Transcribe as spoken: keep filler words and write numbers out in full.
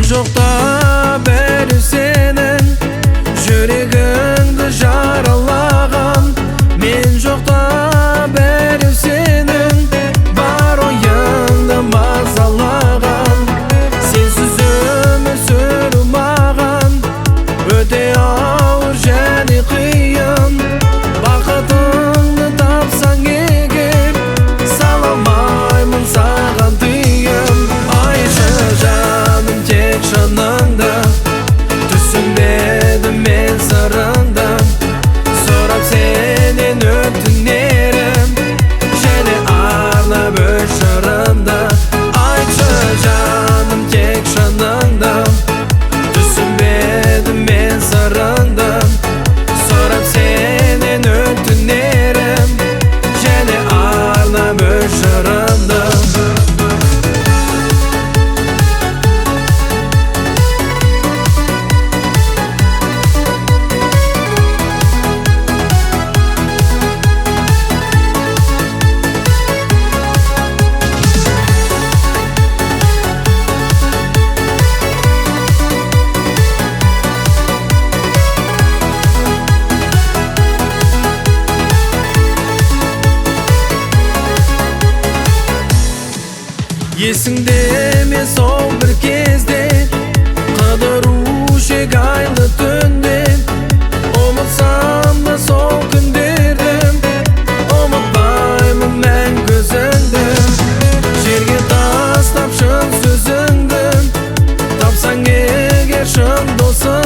жоқта бәрі сенің жүрегіңді жаралаған. Мен жоқта бәрі сенің бар ойыңды мазалаған. Сенсіз өмір сүру маған өте ауыр және қиын. Бақытыңды тапсаң егер сала алмаймын саған тыйым. Айтшы жаным тек шыныңды, түсінбедім мен сырыңды. Сұрап сенен өтінерім және арнап өшірімді. Айтшы жаным тек шыныңды, түсінбедім мен сырыңды. Сұрап сенен өтінерім және арнап өшірімді. Есіңде ме сол бір кезде қыдыру шек айлы түнде? Ұмытсам да сол күндерді, ұмытпаймын мән көзіңді. Жерге тастап шын сөзіңді, тапсаң егер шын досың.